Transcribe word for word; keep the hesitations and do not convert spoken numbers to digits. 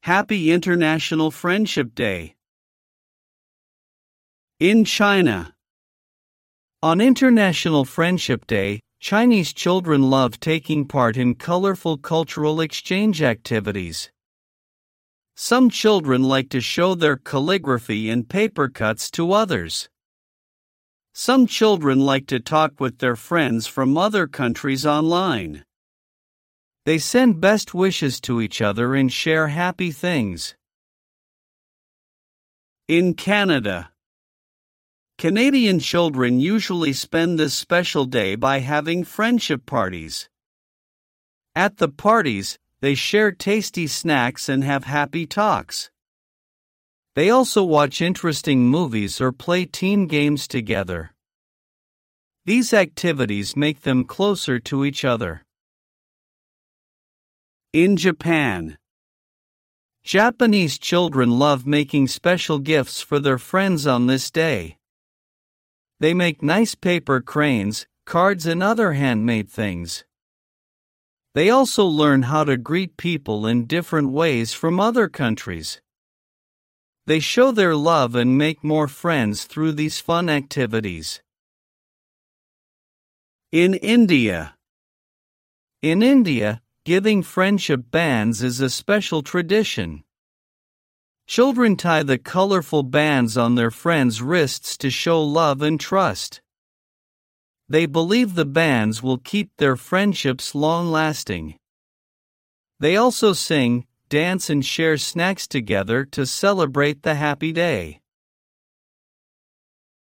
Happy International Friendship Day. In China. On International Friendship Day, Chinese children love taking part in colorful cultural exchange activities. Some children like to show their calligraphy and paper cuts to others. Some children like to talk with their friends from other countries online. They send best wishes to each other and share happy things. In Canada. Canadian children usually spend this special day by having friendship parties. At the parties, they share tasty snacks and have happy talks. They also watch interesting movies or play team games together. These activities make them closer to each other. In Japan. Japanese children love making special gifts for their friends on this day. They make nice paper cranes, cards, and other handmade things. They also learn how to greet people in different ways from other countries. They show their love and make more friends through these fun activities. In India. In India, giving friendship bands is a special tradition. Children tie the colorful bands on their friends' wrists to show love and trust. They believe the bands will keep their friendships long-lasting. They also sing, dance, and share snacks together to celebrate the happy day.